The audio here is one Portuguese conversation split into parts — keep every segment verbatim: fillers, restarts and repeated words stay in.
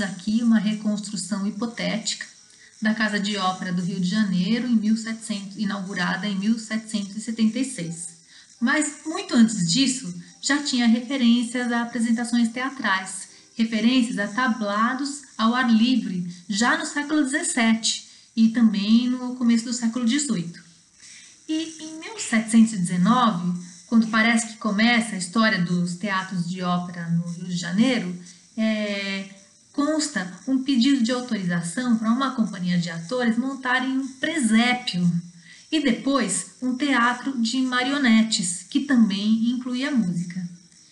aqui uma reconstrução hipotética da Casa de Ópera do Rio de Janeiro, em mil e setecentos, inaugurada em mil setecentos e setenta e seis. Mas, muito antes disso, já tinha referências a apresentações teatrais, referências a tablados ao ar livre, já no século dezessete e também no começo do século dezoito. E em mil setecentos e dezenove, quando parece que começa a história dos teatros de ópera no Rio de Janeiro, é, consta um pedido de autorização para uma companhia de atores montarem um presépio e depois um teatro de marionetes, que também incluía música.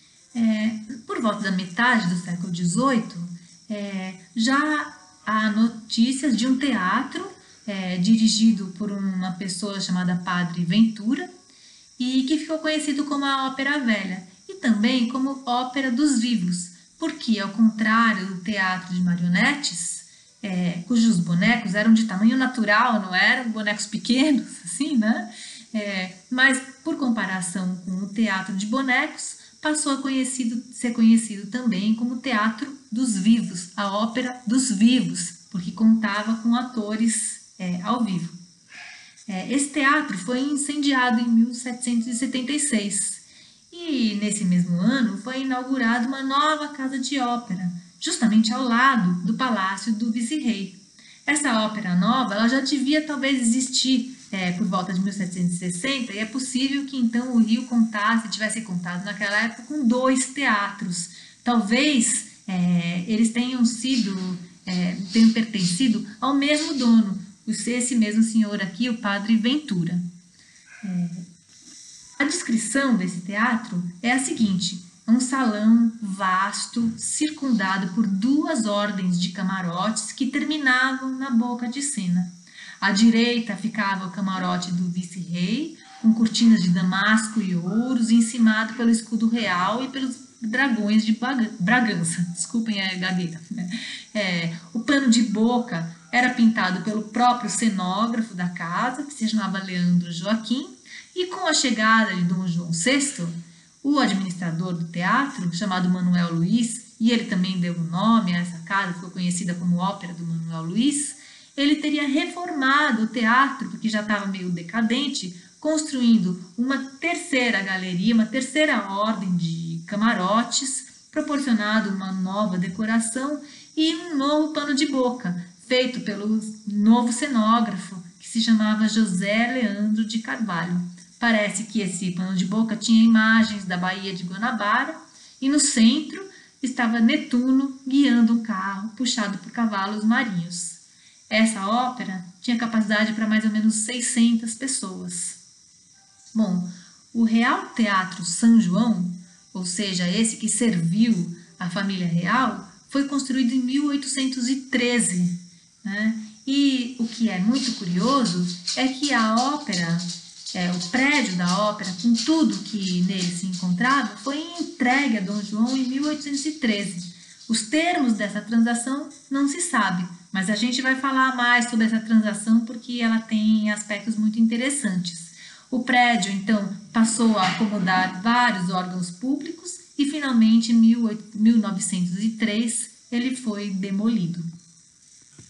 É, por volta da metade do século dezoito, é, já há notícias de um teatro é, dirigido por uma pessoa chamada Padre Ventura e que ficou conhecido como a Ópera Velha e também como Ópera dos Vivos, porque, ao contrário do teatro de marionetes, é, cujos bonecos eram de tamanho natural, não eram bonecos pequenos, assim, né? É, mas, por comparação com o teatro de bonecos, passou a conhecido, ser conhecido também como Teatro dos Vivos, a Ópera dos Vivos, porque contava com atores é, ao vivo. É, esse teatro foi incendiado em mil setecentos e setenta e seis e, nesse mesmo ano, foi inaugurada uma nova casa de ópera, justamente ao lado do Palácio do Vice-Rei. Essa ópera nova ela já devia talvez existir é, por volta de mil setecentos e sessenta e é possível que então o Rio contasse, tivesse contado naquela época com dois teatros. Talvez é, eles tenham sido, é, tenham pertencido ao mesmo dono, esse mesmo senhor aqui, o Padre Ventura. É, a descrição desse teatro é a seguinte: é um salão vasto, circundado por duas ordens de camarotes que terminavam na boca de cena. À direita ficava o camarote do vice-rei, com cortinas de damasco e ouros, encimado pelo escudo real e pelos dragões de Bragança. Desculpem a gagueira. É, o pano de boca era pintado pelo próprio cenógrafo da casa, que se chamava Leandro Joaquim, e com a chegada de Dom João sexto, o administrador do teatro, chamado Manuel Luiz, e ele também deu o nome a essa casa, ficou conhecida como Ópera do Manuel Luiz, ele teria reformado o teatro, porque já estava meio decadente, construindo uma terceira galeria, uma terceira ordem de camarotes, proporcionado uma nova decoração e um novo pano de boca, feito pelo novo cenógrafo, que se chamava José Leandro de Carvalho. Parece que esse pano de boca tinha imagens da Baía de Guanabara e no centro estava Netuno guiando um carro puxado por cavalos marinhos. Essa ópera tinha capacidade para mais ou menos seiscentas pessoas. Bom, o Real Teatro São João, ou seja, esse que serviu a família real, foi construído em mil oitocentos e treze, né? E o que é muito curioso é que a ópera, é, o prédio da ópera, com tudo que nele se encontrava, foi entregue a Dom João em mil oitocentos e treze. Os termos dessa transação não se sabe, mas a gente vai falar mais sobre essa transação porque ela tem aspectos muito interessantes. O prédio, então, passou a acomodar vários órgãos públicos e, finalmente, em mil novecentos e três, ele foi demolido.